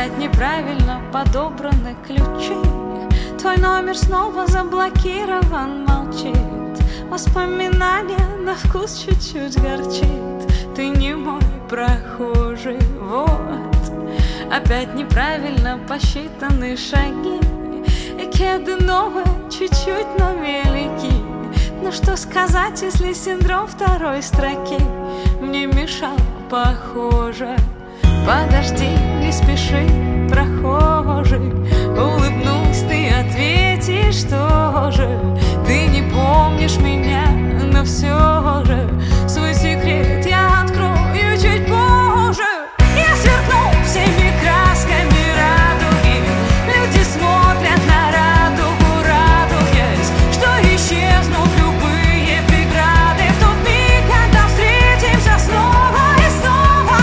Опять неправильно подобраны ключи. Твой номер снова заблокирован, молчит. Воспоминания на вкус чуть-чуть горчит. Ты не мой прохожий, вот. Опять неправильно посчитаны шаги. И кеды новые, чуть-чуть, но велики. Ну что сказать, если синдром второй строки мне мешал, похоже. Подожди, не спеши, прохожий. Улыбнусь, ты ответишь тоже. Ты не помнишь меня, но все же свой секрет я открою чуть позже. Я сверкну всеми красками радуги. Люди смотрят на радугу, радуясь, что исчезнут любые преграды в тот миг, когда встретимся снова и снова.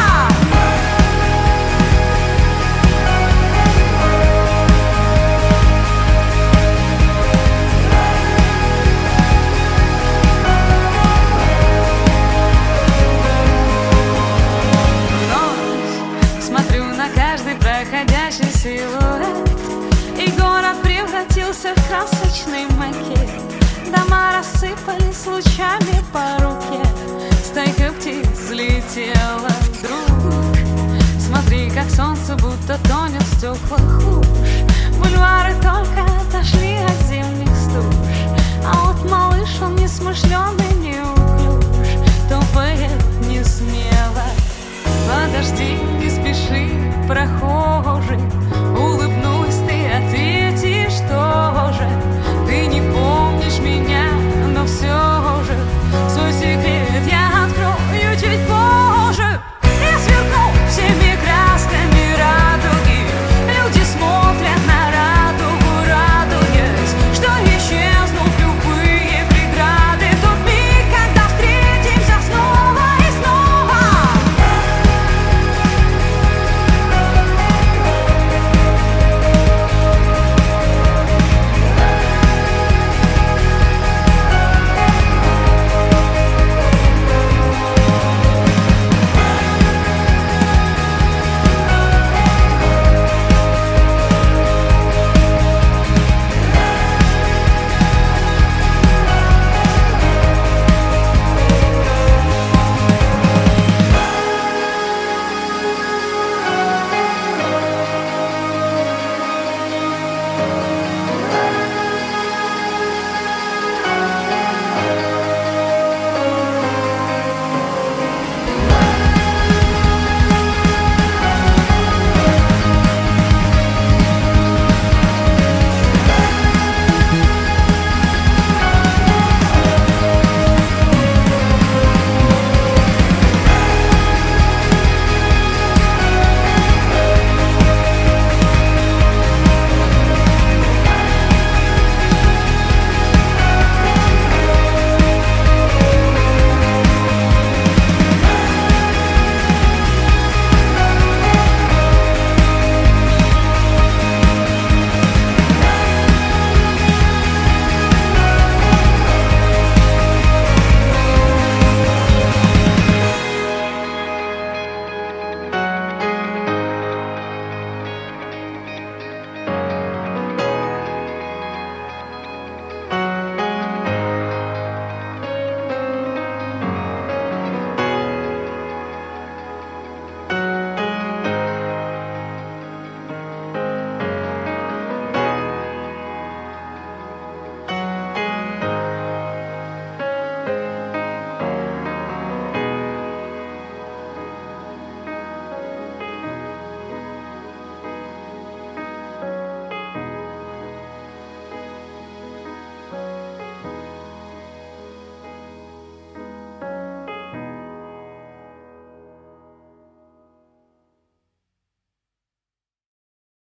Смотрю на каждый проходящий силуэт, и город превратился в красочный макет. Дома рассыпались лучами по руке, стайка птиц взлетела вдруг. Смотри, как солнце будто тонет в стеклах луж. Бульвары только отошли от зимних стуж. А вот малыш, он не смышленый, не уклюж, топает не смело. Подожди, не спеши, проход.